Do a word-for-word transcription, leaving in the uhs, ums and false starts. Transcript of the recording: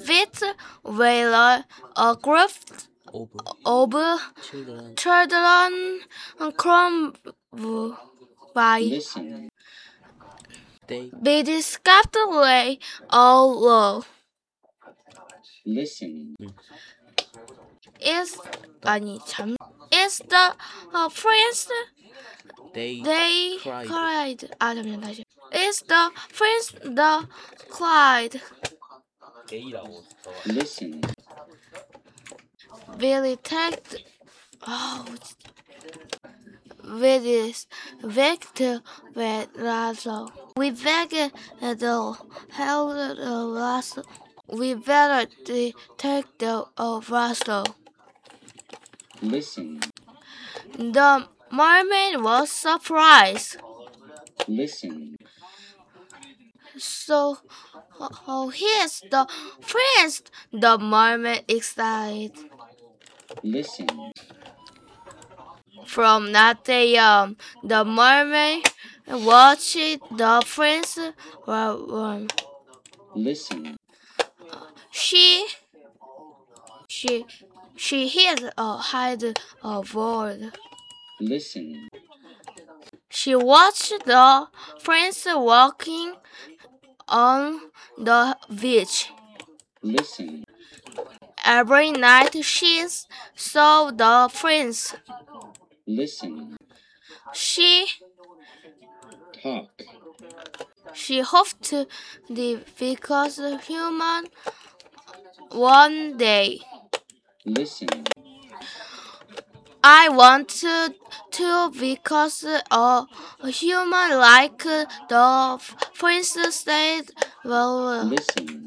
with where a group of children children come by. Listen. they They discovered the way all low. Listen. Is 아니 참 is the uh, prince they they cried. cried. 아 잠시만 다시. Is the prince the cried. A라고 Listen. Really take oh with this Victor with Lazo. We beg the hell the Lazo. We better t- take the uh, Lazo. Listen. The mermaid was surprised. Listen. So, oh, here's the prince. The mermaid excited. Listen. From that day on, the mermaid watched the prince. Um, Listen. she, she, she hid a hide a word. Listen. She watched the prince walking on the beach. Listen. Every night she saw the prince. Listen. She Talk. she hoped to live because human one day. Listen. I want to, to because a, a human like the prince said well Listen.